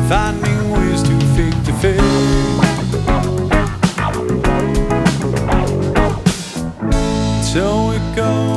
finding ways to fake the fake. So it goes.